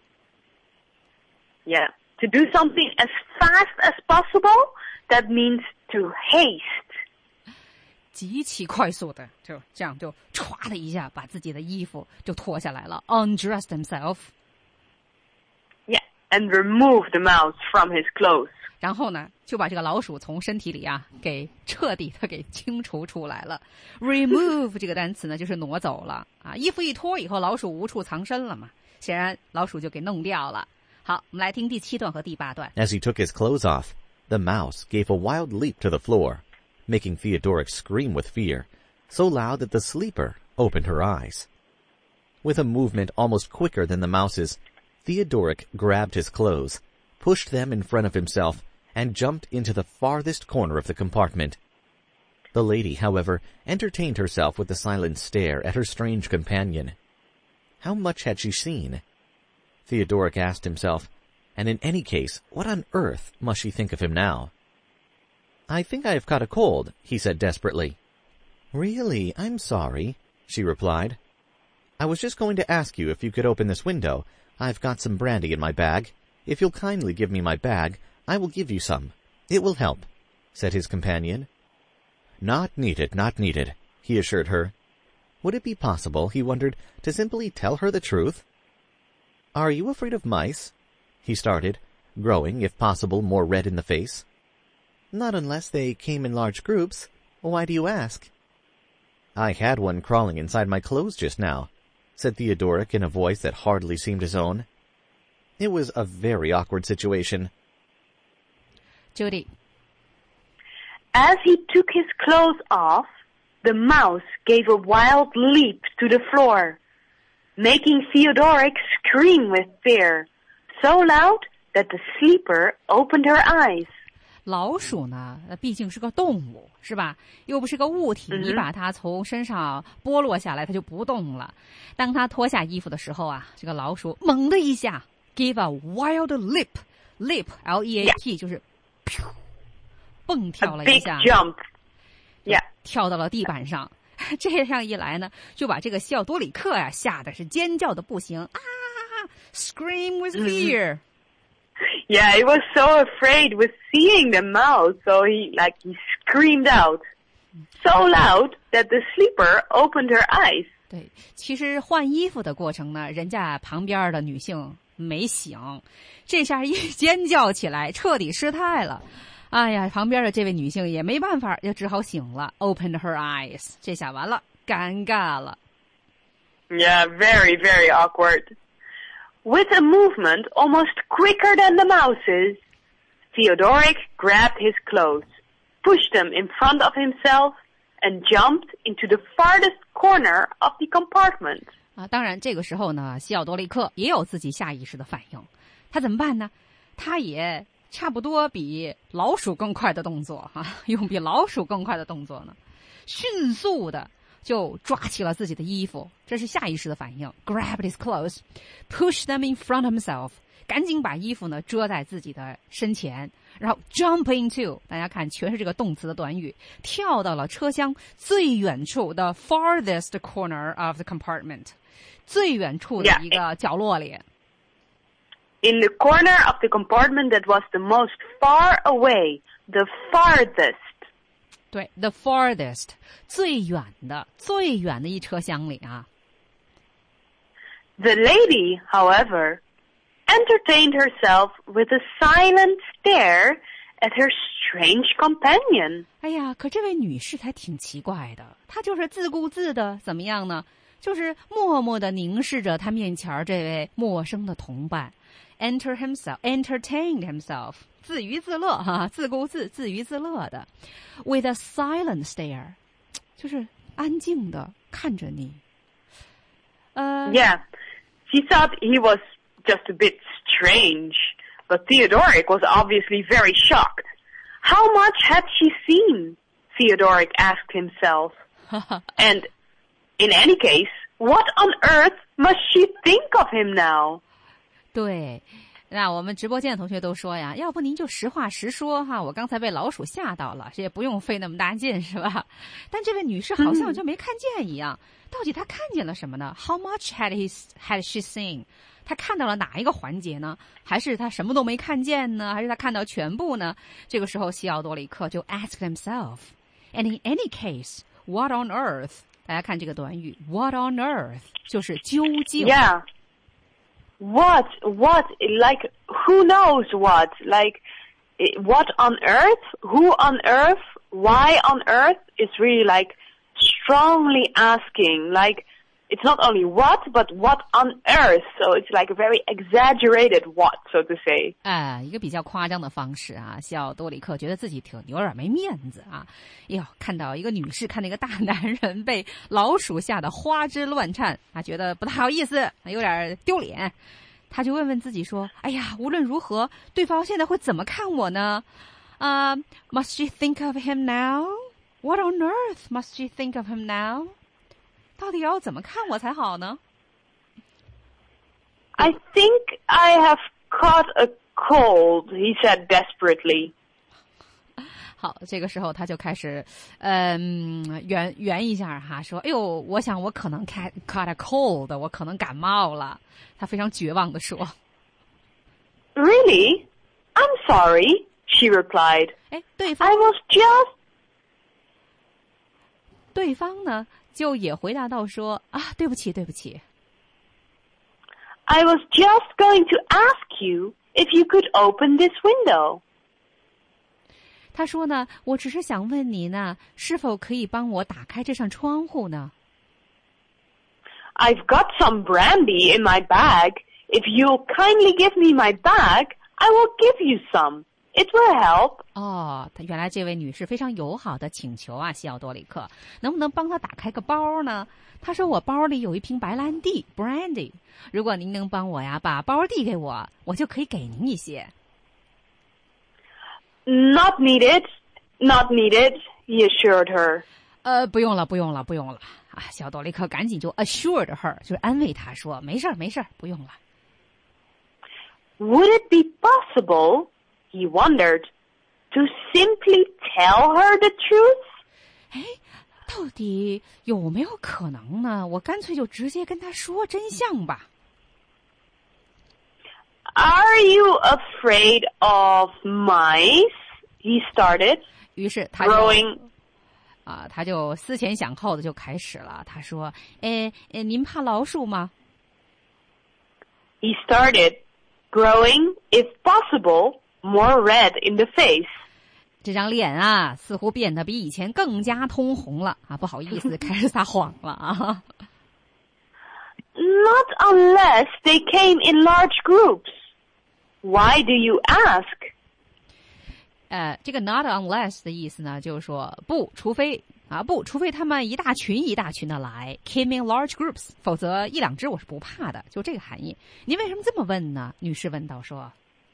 Yeah, to do something as fast as possible. That means to haste. 极其快速的，就这样就唰的一下把自己的衣服就脱下来了 ，undressed himself. Yeah, and removed the mouse from his clothes. 然后呢，就把这个老鼠从身体里啊给彻底的给清除出来了。remove 这个单词呢，就是挪走了啊，衣服一脱以后，老鼠无处藏身了嘛，显然老鼠就给弄掉了。好，我们来听第七段和第八段。 As he took his clothes off, the mouse gave a wild leap to the floor.Making Theodoric scream with fear, so loud that the sleeper opened her eyes. With a movement almost quicker than the mouse's, Theodoric grabbed his clothes, pushed them in front of himself, and jumped into the farthest corner of the compartment. The lady, however, entertained herself with a silent stare at her strange companion. How much had she seen? Theodoric asked himself, and in any case, what on earth must she think of him now?I think I have caught a cold, he said desperately. Really, I'm sorry, she replied. I was just going to ask you if you could open this window. I've got some brandy in my bag. If you'll kindly give me my bag, I will give you some. It will help, said his companion. Not needed, not needed, he assured her. Would it be possible, he wondered, to simply tell her the truth? Are you afraid of mice? He started, growing, if possible, more red in the face.Not unless they came in large groups. Why do you ask? I had one crawling inside my clothes just now, said Theodoric in a voice that hardly seemed his own. It was a very awkward situation. Judy. As he took his clothes off, the mouse gave a wild leap to the floor, making Theodoric scream with fear, so loud that the sleeper opened her eyes. 老鼠呢，毕竟是个动物，是吧？又不是个物体，你把它从身上剥落下来，它就不动了。当它脱下衣服的时候啊，这个老鼠猛的一下 ，give a wild leap， leap L E A P 就是，蹦跳了一下 ，big jump， yeah， 跳到了地板上。这样一来呢，就把这个西奥多里克呀、啊、吓得是尖叫的不行啊 ，scream with fear。Yeah, he was so afraid with seeing the mouse, so he like he screamed out so loud that the sleeper opened her eyes. 对，其实换衣服的过程呢，人家旁边的女性没醒，这下一尖叫起来，彻底失态了。哎呀，旁边的这位女性也没办法，就只好醒了 ，opened her eyes。这下完了，尴尬了。 Yeah, very, very awkward.With a movement almost quicker than the mouse's, Theodoric grabbed his clothes, pushed them in front of himself, and jumped into the farthest corner of the compartment. 啊，当然这个时候呢，西奥多利克也有自己下意识的反应，他怎么办呢？他也差不多比老鼠更快的动作哈、啊，用比老鼠更快的动作呢，迅速的。就抓起了自己的衣服，这是下意识的反应。Grabbed his clothes, pushed them in front of himself， 赶紧把衣服呢遮在自己的身前，然后 jump into， 大家看全是这个动词的短语，跳到了车厢最远处的 farthest corner of the compartment， 最远处的一个角落里。 In the corner of the compartment that was the most far away, the farthest. 对 ，the farthest 最远的最远的一车厢里啊。 The lady, however, entertained herself with a silent stare at her strange companion. 哎呀，可这位女士才挺奇怪的，她就是自顾自的怎么样呢？ 就是默默地凝视着他面前这位陌生的同伴 ，enter himself, entertained himself， 自娱自乐哈，自顾自、自娱自乐的 ，with a silent stare， 就是安静的看着你。呃、 uh, ，Yeah, he thought he was just a bit strange, but Theodoric was obviously very shocked. How much had she seen? Theodoric asked himself. And in any case, what on earth must she think of him now? 对，那我们直播间的同学都说呀，要不您就实话实说哈，我刚才被老鼠吓到了，这也不用费那么大劲是吧？但这位女士好像就没看见一样，嗯、到底她看见了什么呢 ？How much had he had she seen？ 她看到了哪一个环节呢？还是她什么都没看见呢？还是她看到全部呢？这个时候，西奥多里克就 ask himself，and in any case, what on earth？ 大家看这个短语 ，what on earth 就是究竟。 Yeah. What? What? Like, who knows what? Like, what on earth? Who on earth? Why on earth? It's really like strongly asking. Like, it's not only what, but what on earth. So it's like a very exaggerated what, so to say. 啊，一个比较夸张的方式啊，西奥多里克觉得自己挺有点没面子啊。哟，看到一个女士，看到一个大男人被老鼠吓得花枝乱颤，他觉得不太好意思，有点丢脸。他就问问自己说：“哎呀，无论如何，对方现在会怎么看我呢？啊、uh, ，Must she think of him now? What on earth must she think of him now?到底要怎么看我才好呢 I think I have caught a cold, he said desperately. 好，这个时候他就开始，嗯，圆圆一下哈，说：“哎呦，我想我可能 caught caught a cold， 我可能感冒了。”他非常绝望地说 ：“Really? I'm sorry,” she replied. 哎，对方 I was just 对方呢？就也回答到说啊，对不起，对不起。 I was just going to ask you if you could open this window. 他说呢，我只是想问你呢，是否可以帮我打开这扇窗户呢 I've got some brandy in my bag. If you'll kindly give me my bag, I will give you some. It will help. 哦，原来这位女士非常友好的请求啊，西奥多里克，能不能帮她打开个包呢？她说我包里有一瓶白兰地 brandy， 如果您能帮我呀，把包递给我，我就可以给您一些。 Not needed, not needed, he assured her. 呃，不用了，不用了，不用了啊！西奥多里克赶紧就 assured her， 就是安慰她说没事儿，没事儿，不用了。 Would it be possible?He wondered, to simply tell her the truth? 哎，到底有没有可能呢？我干脆就直接跟他说真相吧。 Are you afraid of mice? He started. 于是他就 growing. 啊，他就思前想后的就开始了。他说：“哎，哎，您怕老鼠吗？” He started, growing, if possible.More red in the face. 这张脸啊，似乎变得比以前更加通红了啊！不好意思，开始撒谎了啊。 Not unless they came in large groups. Why do you ask? 呃，这个 not unless 的意思呢，就是说不，除非啊，不，除非他们一大群一大群的来 ，came in large groups， 否则一两只我是不怕的，就这个含义。您为什么这么问呢？女士问道说。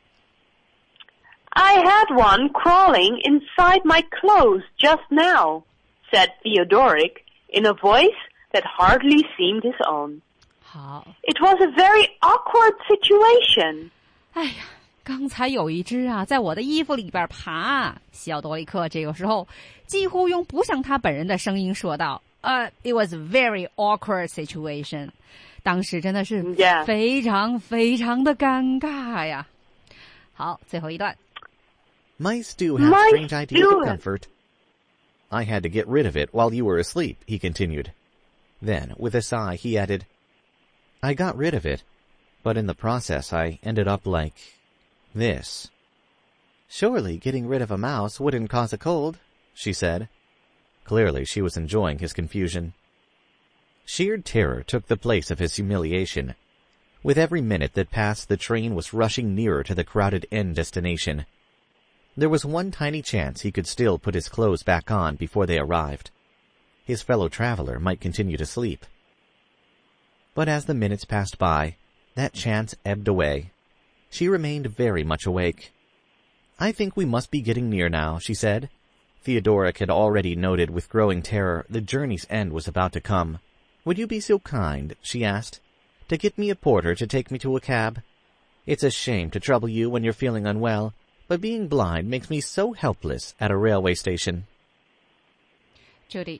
I had one crawling inside my clothes just now, said Theodoric in a voice that hardly seemed his own. 好。 It was a very awkward situation. 哎呀，刚才有一只啊，在我的衣服里边爬。西奥多里克这个时候几乎用不像他本人的声音说道：“呃、uh, ，It was a very awkward situation。”当时真的是非常非常的尴尬呀。好，最后一段。 Mice do have Mice strange ideas do. of comfort. I had to get rid of it while you were asleep, he continued. Then, with a sigh, he added, I got rid of it, but in the process I ended up like this. Surely getting rid of a mouse wouldn't cause a cold, she said. Clearly she was enjoying his confusion. Sheer terror took the place of his humiliation. With every minute that passed, the train was rushing nearer to the crowded end destination. There was one tiny chance he could still put his clothes back on before they arrived. His fellow traveler might continue to sleep. But as the minutes passed by, that chance ebbed away. She remained very much awake. "I think we must be getting near now," she said. Theodoric had already noted with growing terror the journey's end was about to come. "Would you be so kind," she asked, "to get me a porter to take me to a cab? It's a shame to trouble you when you're feeling unwell, but being blind makes me so helpless at a railway station." Judy.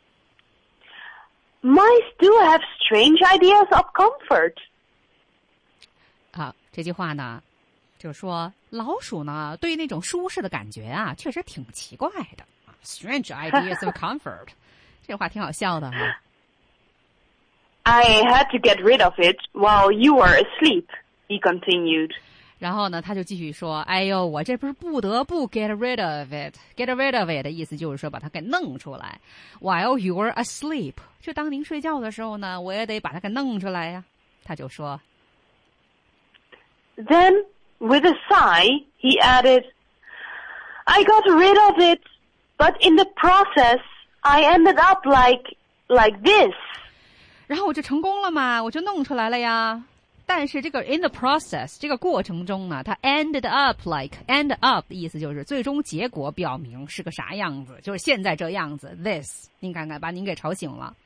Mice do have strange ideas of comfort. 好，这句话呢，就是说老鼠呢对于那种舒适的感觉啊，确实挺奇怪的。Strange ideas of comfort， 这话挺好笑的哈。 I had to get rid of it while you were asleep, he continued. 然后呢，他就继续说：“哎呦，我这不是不得不 get rid of it，get rid of it 的意思就是说把它给弄出来。While you were asleep， 就当您睡觉的时候呢，我也得把它给弄出来呀。”他就说 Then, with a sigh, he added, "I got rid of it, but in the process, I ended up like like this." 然后我就成功了嘛，我就弄出来了呀。但是这个 in the process 这个过程中呢，它 ended up like end up 的意思就是最终结果表明是个啥样子，就是现在这样子。This， 您看看，把您给吵醒了。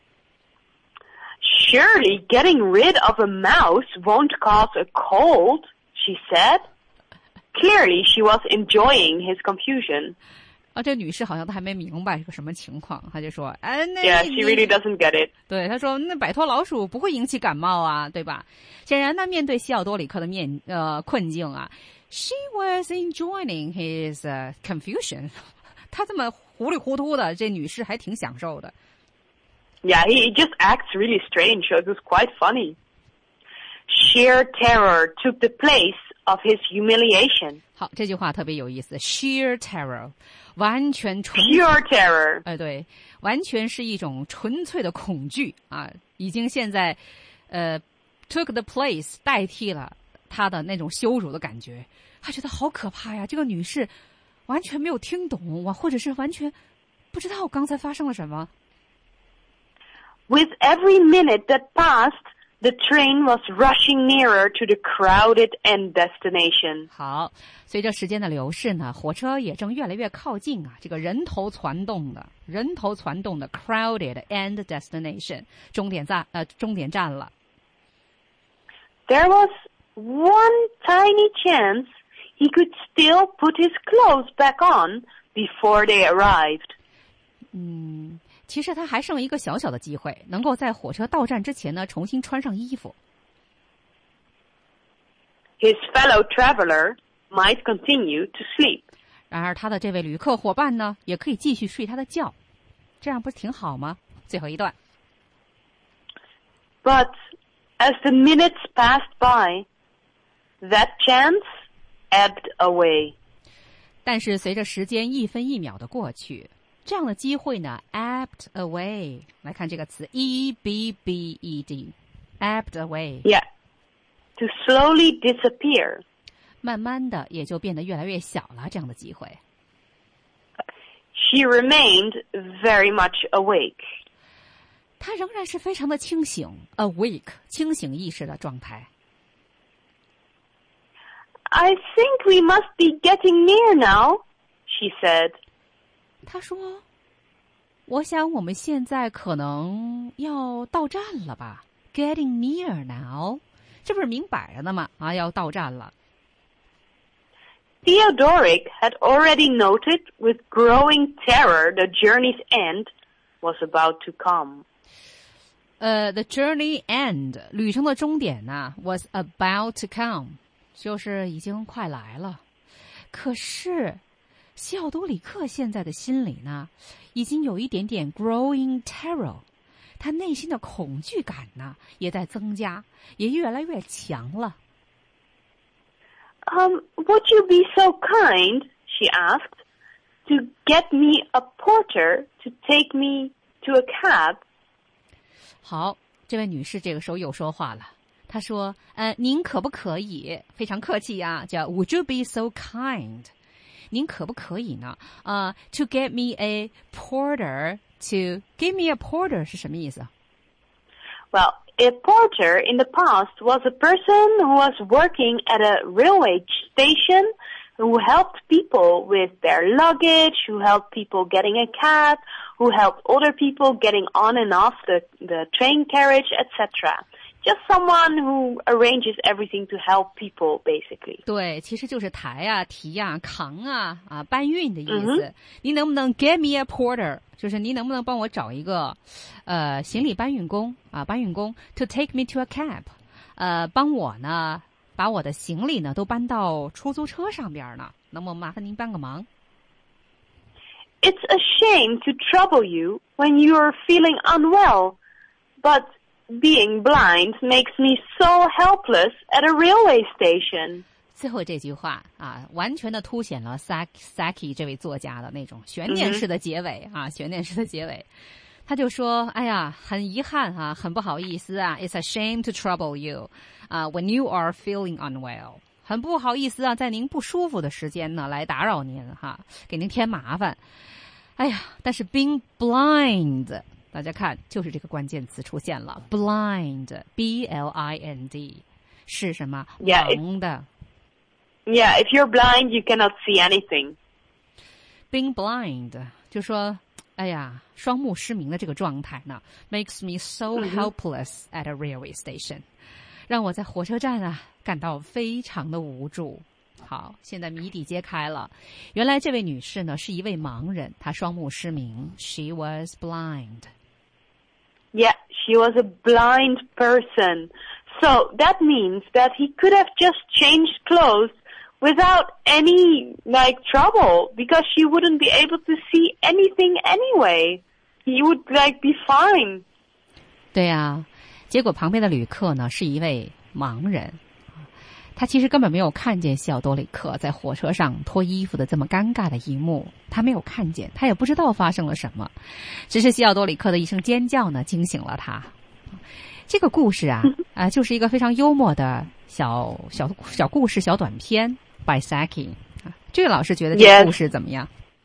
Surely getting rid of a mouse won't cause a cold, she said. Clearly, she was enjoying his confusion. 啊，这女士好像都还没明白是个什么情况，她就说：“哎，那 Yeah, she really doesn't get it. 对，她说：“那摆脱老鼠不会引起感冒啊，对吧？”显然呢，面对西奥多里克的面呃困境啊 ，she was enjoying his、uh, confusion 。她这么糊里糊涂的，这女士还挺享受的。 Yeah, he just acts really strange, so it was quite funny. Sheer terror took the place of his humiliation. 好，这句话特别有意思 ，sheer terror， 完全纯 pure terror。 哎，对，完全是一种纯粹的恐惧啊，已经现在，呃 ，took the place 代替了他的那种羞辱的感觉，他觉得好可怕呀！这个女士完全没有听懂，我或者是完全不知道刚才发生了什么。 With every minute that passed,The train was rushing nearer to the crowded end destination. 好，随着时间的流逝呢，火车也正越来越靠近啊，这个人头攒动的、人头攒动的 crowded end destination 终点站呃终点站了。 There was one tiny chance he could still put his clothes back on before they arrived. 嗯。其实他还剩一个小小的机会，能够在火车到站之前呢，重新穿上衣服。 His fellow traveler might continue to sleep. 然而，他的这位旅客伙伴呢，也可以继续睡他的觉，这样不是挺好吗？最后一段。 But as the minutes passed by, that chance ebbed away. 但是随着时间一分一秒的过去。这样的机会呢 ebbed away 来看这个词 E B B E D ebbed away Yeah, to slowly disappear 慢慢的也就变得越来越小了这样的机会 She remained very much awake 她仍然是非常的清醒 awake 清醒意识的状态 I think we must be getting near now, she said 他说我想我们现在可能要到站了吧 Getting near now 这不是明摆着的吗啊，要到站了 Theodoric had already noted with growing terror the journey's end was about to come. 呃、uh, the journey end 旅程的终点呢 was about to come 就是已经快来了可是西奥多里克现在的心里呢，已经有一点点 growing terror， 他内心的恐惧感呢，也在增加，也越来越强了。 Um, would you be so kind, she asked, to get me a porter to take me to a cab? 好，这位女士这个时候又说话了，她说：“呃，您可不可以非常客气啊，叫 Would you be so kind？ 您可不可以呢？呃、uh, ，to get me a porter to give me a porter 是什么意思啊？” Well, a porter in the past was a person who was working at a railway station who helped people with their luggage, who helped people getting a cab, who helped older people getting on and off the, the train carriage, et cetera. Just someone who arranges everything to help people, basically. 对，其实就是抬啊、提啊、扛啊、啊搬运的意思。 Mm-hmm. 你能不能 get me a porter？ 就是你能不能帮我找一个呃行李搬运工啊，搬运工 to take me to a cab， 呃，帮我呢把我的行李呢都搬到出租车上边呢，能不能麻烦您帮个忙？ It's a shame to trouble you when you're feeling unwell, but being blind makes me so helpless at a railway station. 最后这句话啊，完全的凸显了 Saki 这位作家的那种悬念式的结尾、嗯、啊，悬念式的结尾。他就说：“哎呀，很遗憾啊，很不好意思啊 ，It's a shame to trouble you 啊、uh, ，when you are feeling unwell， 很不好意思啊，在您不舒服的时间呢，来打扰您哈，给您添麻烦。哎呀，但是 being blind。”大家看，就是这个关键词出现了 ，blind, B L I N D， 是什么？ Yeah, 盲的。 Yeah, if you're blind, you cannot see anything. Being blind， 就说，哎呀，双目失明的这个状态呢 ，makes me so helpless at a railway station， 让我在火车站啊感到非常的无助。好，现在谜底揭开了，原来这位女士呢是一位盲人，她双目失明 ，she was blind。Yeah, she was a blind person. So that means that he could have just changed clothes without any, like, trouble, because she wouldn't be able to see anything anyway. He would, like, be fine. 对呀，结果旁边的旅客呢是一位盲人，他其实根本没有看见西奥多里克在火车上脱衣服的这么尴尬的一幕，他没有看见，他也不知道发生了什么，只是西奥多里克的一声尖叫呢惊醒了他。这个故事啊，啊、呃，就是一个非常幽默的小小小故事、小短片 by Saki。这个老师觉得这个故事怎么样？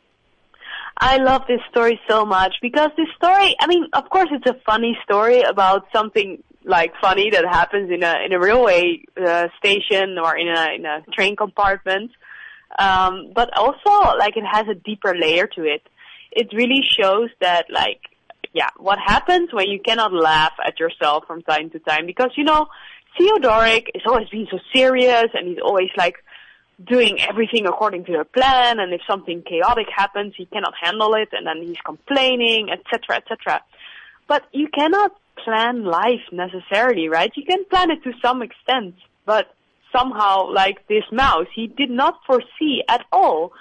I love this story so much because this story, I mean, of course it's a funny story about something like funny that happens in a in a railway uh, station or in a in a train compartment, um, but also like it has a deeper layer to it. It really shows that like, yeah, what happens when you cannot laugh at yourself from time to time, because you know Theodoric is always being so serious and he's always like doing everything according to the plan, and if something chaotic happens he cannot handle it and then he's complaining, etc, etc. But you cannot plan life necessarily, right? You can plan it to some extent, but somehow, like this mouse, he did not foresee at all.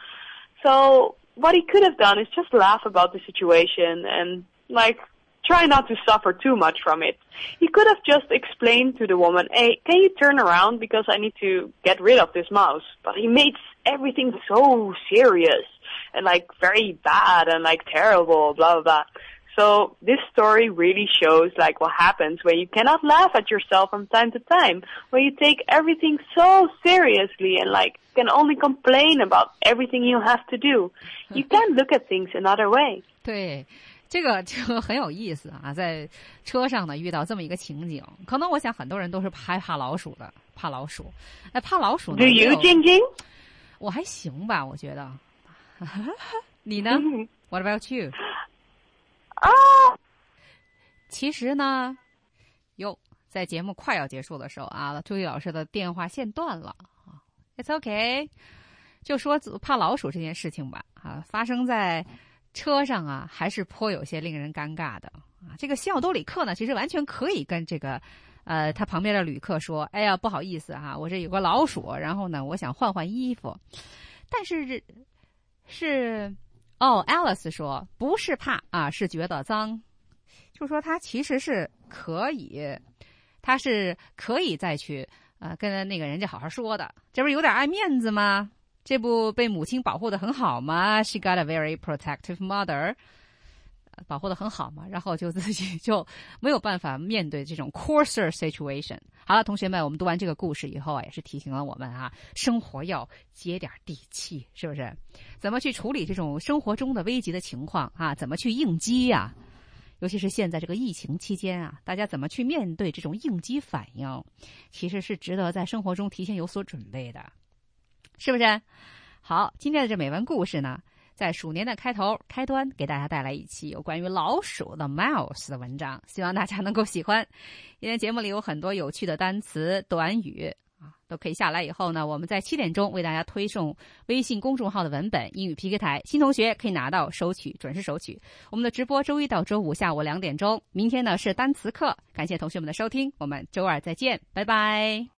So what he could have done is just laugh about the situation and like try not to suffer too much from it. He could have just explained to the woman, hey, can you turn around because I need to get rid of this mouse? But he made everything so serious and like very bad and like terrible, blah, blah, blah. So this story really shows like what happens when you cannot laugh at yourself from time to time, when you take everything so seriously and like can only complain about everything you have to do. You can't look at things another way. 对，这个就很有意思啊，在车上呢遇到这么一个情景，可能我想很多人都是害怕老鼠的，怕老鼠。哎，怕老鼠呢 Do you, Jing Jing? 我还行吧，我觉得。你呢？What about you? 啊， 其实呢，哟，在节目快要结束的时候啊，朱毅老师的电话线断了啊。It's okay， 就说怕老鼠这件事情吧，啊，发生在车上啊，还是颇有些令人尴尬的啊。这个西奥多里克呢，其实完全可以跟这个呃他旁边的旅客说，哎呀，不好意思哈、啊，我这有个老鼠，然后呢，我想换换衣服，但是是。哦 ，Alice 说不是怕啊，是觉得脏，就说他其实是可以，他是可以再去呃跟那个人家好好说的，这不是有点爱面子吗？这不被母亲保护的很好吗 ？She got a very protective mother。 保护得很好嘛，然后就自己就没有办法面对这种 coarser situation。好了，同学们，我们读完这个故事以后啊，也是提醒了我们啊，生活要接点地气，是不是？怎么去处理这种生活中的危急的情况啊？怎么去应激呀？尤其是现在这个疫情期间啊，大家怎么去面对这种应激反应，其实是值得在生活中提前有所准备的，是不是？好，今天的这美文故事呢，在鼠年的开头开端给大家带来一期有关于老鼠的 mouse 的文章，希望大家能够喜欢。今天节目里有很多有趣的单词短语啊，都可以下来以后呢，我们在七点钟为大家推送微信公众号的文本英语 P K 台，新同学可以拿到收取，准时收取。我们的直播周一到周五下午两点钟，明天呢是单词课，感谢同学们的收听，我们周二再见，拜拜。